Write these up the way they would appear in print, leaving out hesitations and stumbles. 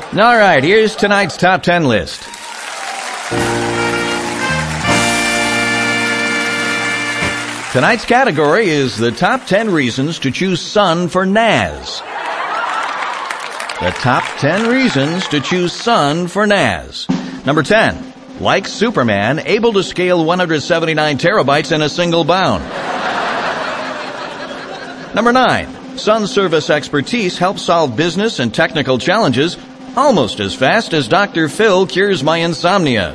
All right, here's tonight's top 10 list. Tonight's category is the top 10 reasons to choose Sun for NAS. The top 10 reasons to choose Sun for NAS. Number 10, like Superman, able to scale 179 terabytes in a single bound. Number 9, Sun service expertise helps solve business and technical challenges almost as fast as Dr. Phil cures my insomnia.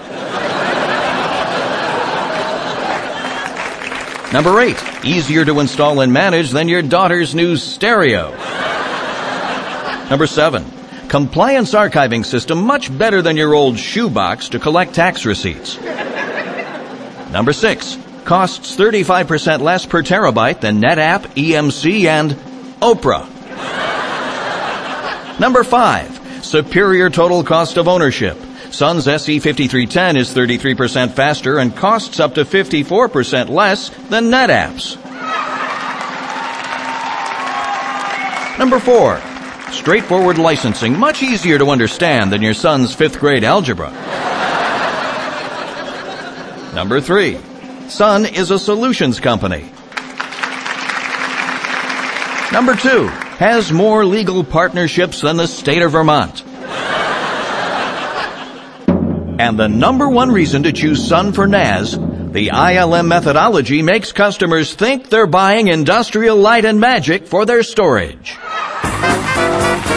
Number 8, easier to install and manage than your daughter's new stereo. Number 7, compliance archiving system much better than your old shoebox to collect tax receipts. Number 6, costs 35% less per terabyte than NetApp, EMC, and Oprah. Number 5, superior total cost of ownership. Sun's SE5310 is 33% faster and costs up to 54% less than NetApp's. Number 4, straightforward licensing, much easier to understand than your son's 5th grade algebra. Number 3, Sun is a solutions company. Number 2, has more legal partnerships than the state of Vermont. And the number 1 reason to choose Sun for NAS, the ILM methodology makes customers think they're buying Industrial Light and Magic for their storage.